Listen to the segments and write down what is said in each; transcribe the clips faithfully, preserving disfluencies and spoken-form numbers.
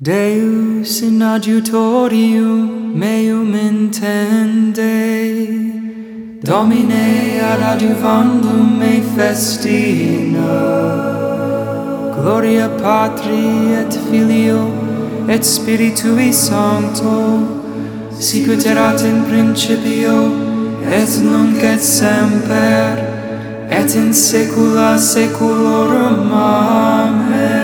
Deus in adjutorium meum intende, Domine ad adjuvandum me festina. Gloria Patri et Filio et Spiritui Sancto, sicut erat in principio et nunc et semper et in saecula saeculorum. Amen.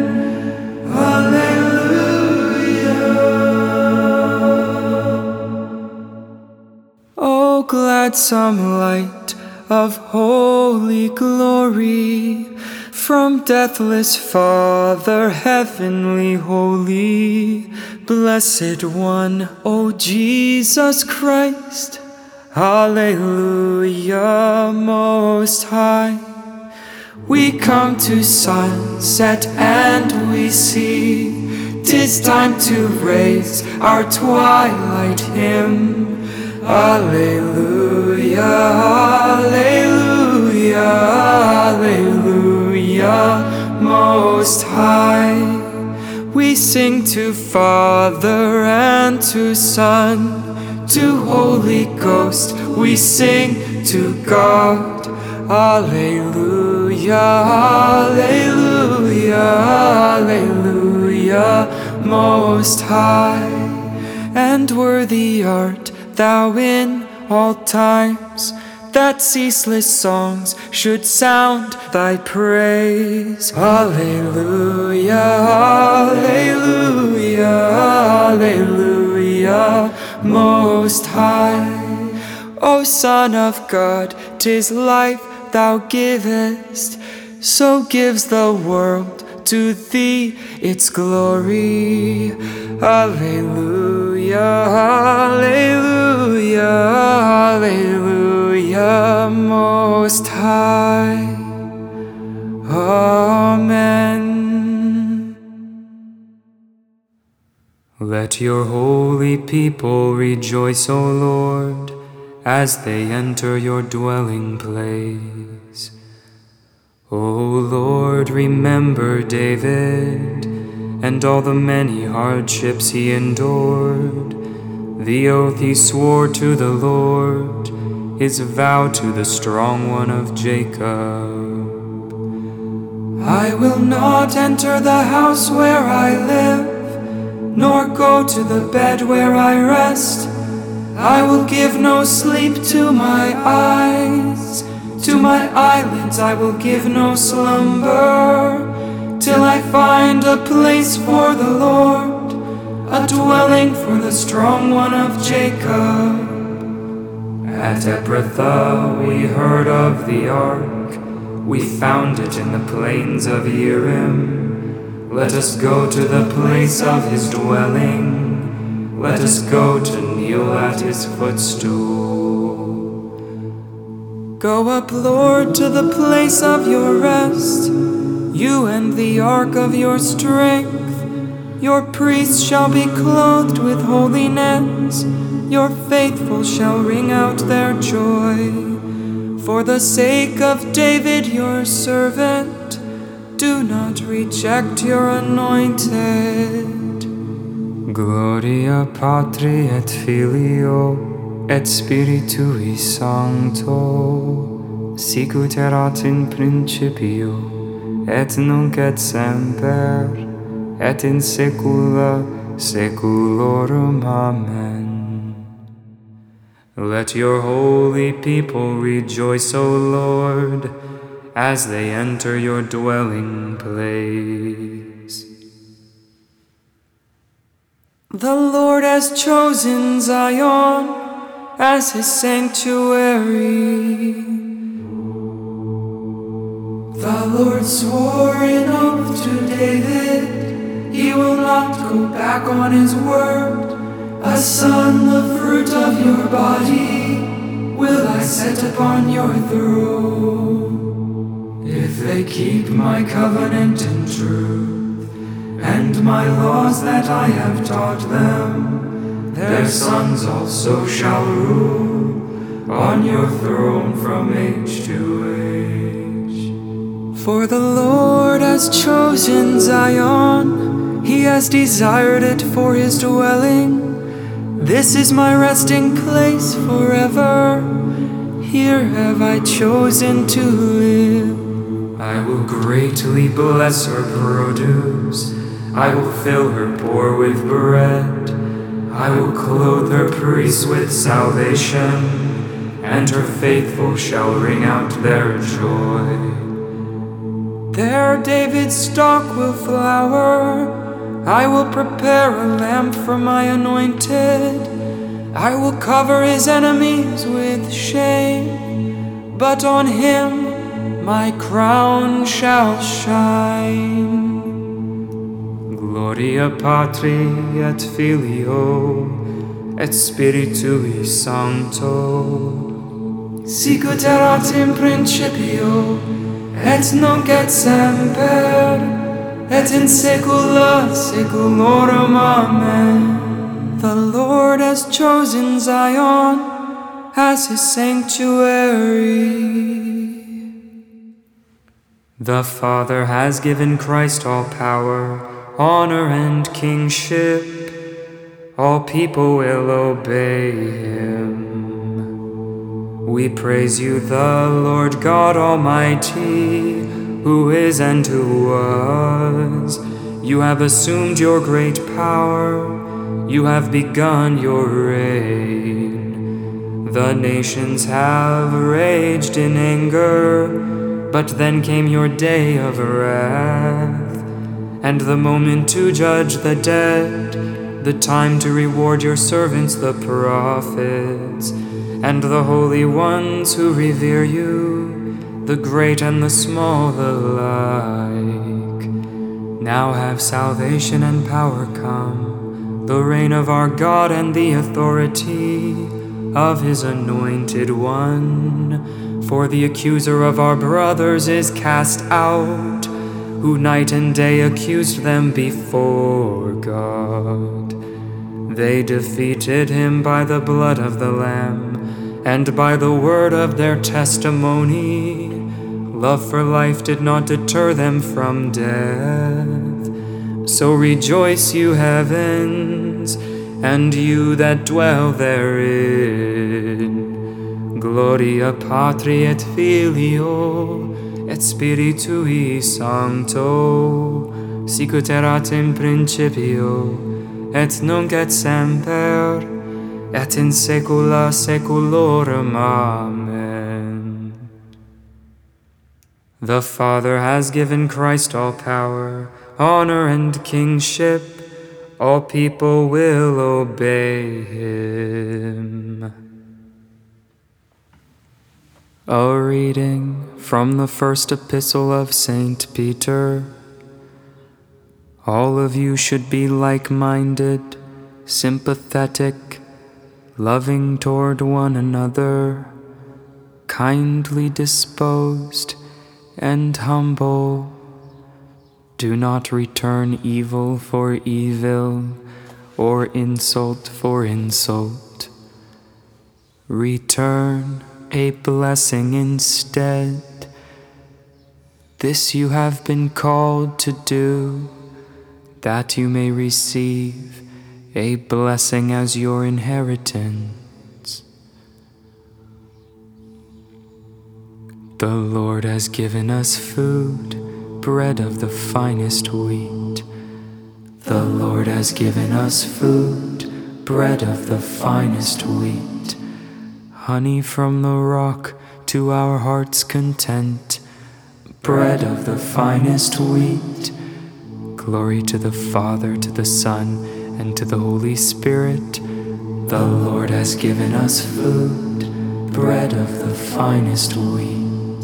O gladsome light of holy glory, from deathless Father, heavenly holy, blessed one, O Jesus Christ, Alleluia, most high. We come to sunset and we see 'tis time to raise our twilight hymn. Alleluia, Alleluia, Alleluia, most high. We sing to Father and to Son, to Holy Ghost we sing to God. Alleluia, Alleluia, Alleluia, most high. And worthy art Thou in all times, that ceaseless songs should sound Thy praise. Alleluia, Alleluia, Alleluia, most high. O Son of God, 'tis life Thou givest, so gives the world to Thee its glory. Alleluia, Alleluia, Alleluia, most high. Amen. Let your holy people rejoice, O Lord, as they enter your dwelling place. O Lord, remember David and all the many hardships he endured, the oath he swore to the Lord, his vow to the strong one of Jacob. I will not enter the house where I live, nor go to the bed where I rest. I will give no sleep to my eyes, to my eyelids I will give no slumber, till I find a place for the Lord, a dwelling for the strong one of Jacob. At Ephrathah we heard of the ark, we found it in the plains of Yerim. Let us go to the place of his dwelling, let us go to kneel at his footstool. Go up, Lord, to the place of your rest, you and the ark of your strength. Your priests shall be clothed with holiness, your faithful shall ring out their joy. For the sake of David your servant, do not reject your anointed. Gloria Patri et Filio et Spiritui Sancto, sicut erat in principio, et nunc et semper, et in saecula saeculorum. Amen. Let your holy people rejoice, O Lord, as they enter your dwelling place. The Lord has chosen Zion as his sanctuary. The Lord swore in oath to David, he will not go back on his word. A son, the fruit of your body, will I set upon your throne. If they keep my covenant in truth, and my laws that I have taught them, their sons also shall rule on your throne from age to age. For the Lord has chosen Zion, he has has desired it for his dwelling. This is my resting place forever. Here have I chosen to live. I will greatly bless her produce. I will fill her poor with bread. I will clothe her priests with salvation, and her faithful shall ring out their joy. There David's stock will flower. I will prepare a lamp for my anointed. I will cover his enemies with shame, but on him my crown shall shine. Gloria Patri et Filio et Spiritui Sancto, sic ut erat in principio, et nunc et semper, et in saecula saeculorum. Amen. The Lord has chosen Zion as his sanctuary. The Father has given Christ all power, honor and kingship. All people will obey him. We praise you, the Lord God Almighty, who is and who was. You have assumed your great power. You have begun your reign. The nations have raged in anger, but then came your day of wrath, and the moment to judge the dead, the time to reward your servants the prophets, and the holy ones who revere you, the great and the small alike. Now have salvation and power come, the reign of our God and the authority of his anointed one. For the accuser of our brothers is cast out, who night and day accused them before God. They defeated him by the blood of the Lamb, and by the word of their testimony. Love for life did not deter them from death. So rejoice, you heavens, and you that dwell therein. Gloria Patri et Filio et Spiritui Sancto, sic ut erat in principio, et nunc et semper, et in saecula saeculorum. Amen. The Father has given Christ all power, honor and kingship. All people will obey him. A reading from the first epistle of Saint Peter. All of you should be like-minded, sympathetic, loving toward one another, kindly disposed, and humble. Do not return evil for evil, or insult for insult. Return a blessing instead. This you have been called to do, that you may receive a blessing as your inheritance. The Lord has given us food, bread of the finest wheat. The Lord has given us food, bread of the finest wheat. Honey from the rock to our heart's content, bread of the finest wheat. Glory to the Father, to the Son, and to the Holy Spirit. The Lord has given us food, bread of the finest wheat.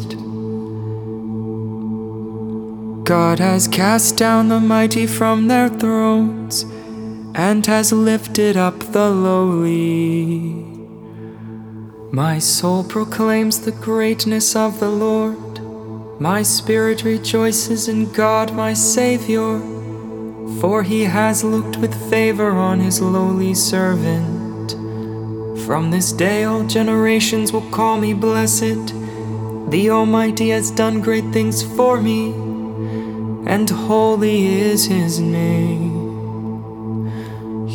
God has cast down the mighty from their thrones, and has lifted up the lowly. My soul proclaims the greatness of the Lord. My spirit rejoices in God my Savior, for he has looked with favor on his lowly servant. From this day all generations will call me blessed. The Almighty has done great things for me, and holy is his name.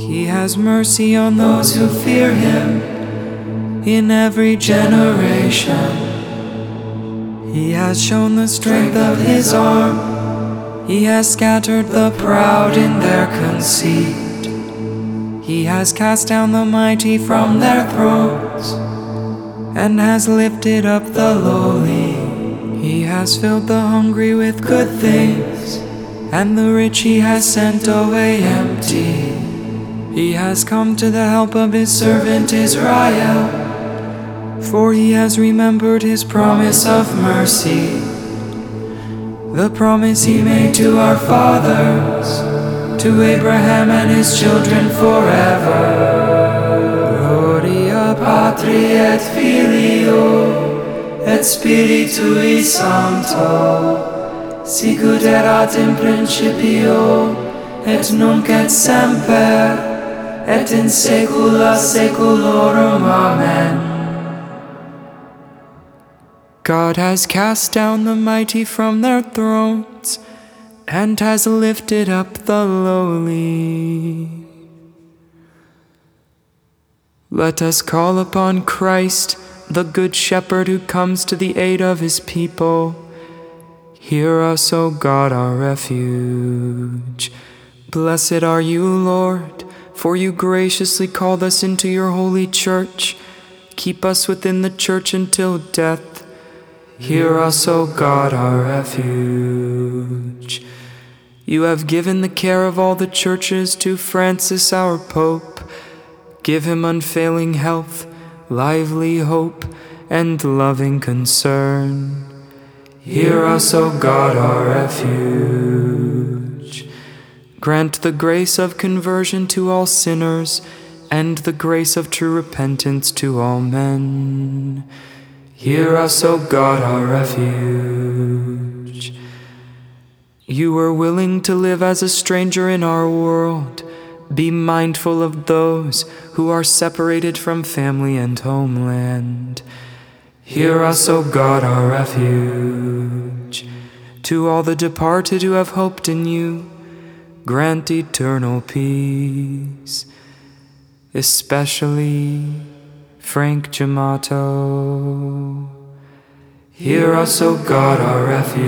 He has mercy on those who fear him in every generation. He has shown the strength of his arm. He has scattered the proud in their conceit. He has cast down the mighty from their thrones and has lifted up the lowly. He has filled the hungry with good things, and the rich he has sent away empty. He has come to the help of his servant Israel, for he has remembered his promise of mercy, the promise he made to our fathers, to Abraham and his children forever. Gloria Patri et Filio et Spiritui Sancto, sicut erat in principio et nunc et semper et in saecula saeculorum. Amen. God has cast down the mighty from their thrones and has lifted up the lowly. Let us call upon Christ, the Good Shepherd who comes to the aid of his people. Hear us, O God, our refuge. Blessed are you, Lord, for you graciously called us into your holy church. Keep us within the church until death. Hear us, O God, our refuge. You have given the care of all the churches to Francis, our Pope. Give him unfailing health, lively hope, and loving concern. Hear us, O God, our refuge. Grant the grace of conversion to all sinners, and the grace of true repentance to all men. Hear us, O God, our refuge. You were willing to live as a stranger in our world. Be mindful of those who are separated from family and homeland. Hear us, O God, our refuge. To all the departed who have hoped in you, grant eternal peace, especially Frank Gemato. Hear us, O God, our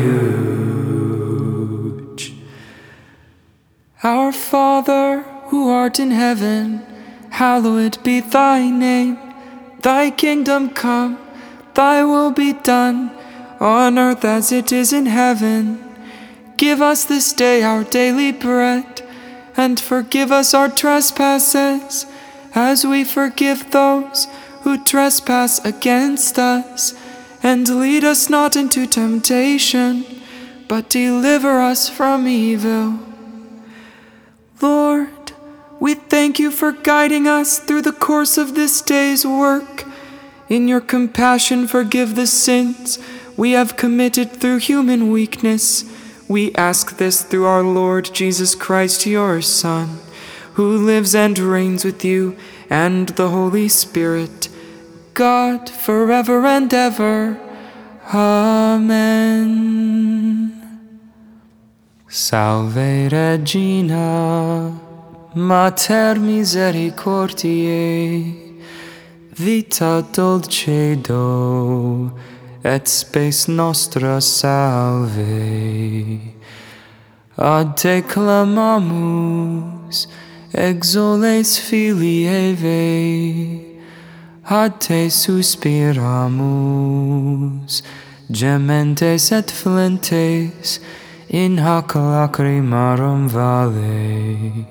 refuge. Our Father, who art in heaven, hallowed be thy name. Thy kingdom come, thy will be done, on earth as it is in heaven. Give us this day our daily bread, and forgive us our trespasses, as we forgive those who trespass against us. And lead us not into temptation, but deliver us from evil. Lord, we thank you for guiding us through the course of this day's work. In your compassion, forgive the sins we have committed through human weakness. We ask this through our Lord Jesus Christ, your Son, who lives and reigns with you and the Holy Spirit, God, forever and ever. Amen. Salve Regina, Mater misericordiae, vita dulcedo, et spes nostra salve. Ad te clamamus, exoles filii Evae, ad te suspiramus, gementes et flentes, in hac lacrimarum vale.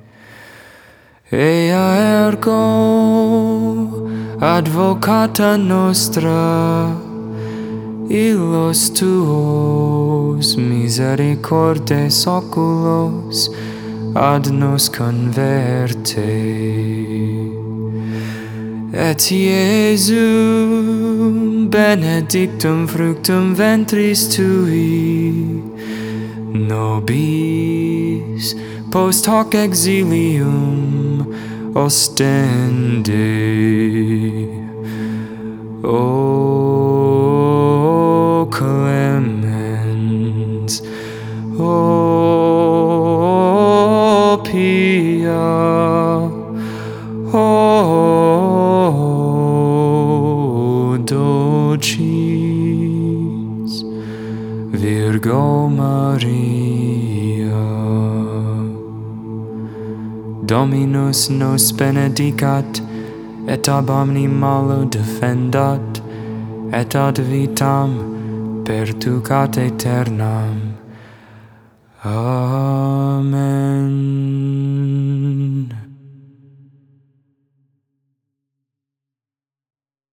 Ea ergo, advocata nostra, illos tuos misericordes oculos ad nos converte. Et Iesum benedictum fructum ventris tui, nobis post hoc exilium ostende. O clemens, O pia, o dulcis Virgo Maria. Dominus nos benedicat, et ab omni malo defendat, et ad vitam perducat aeternam. Amen.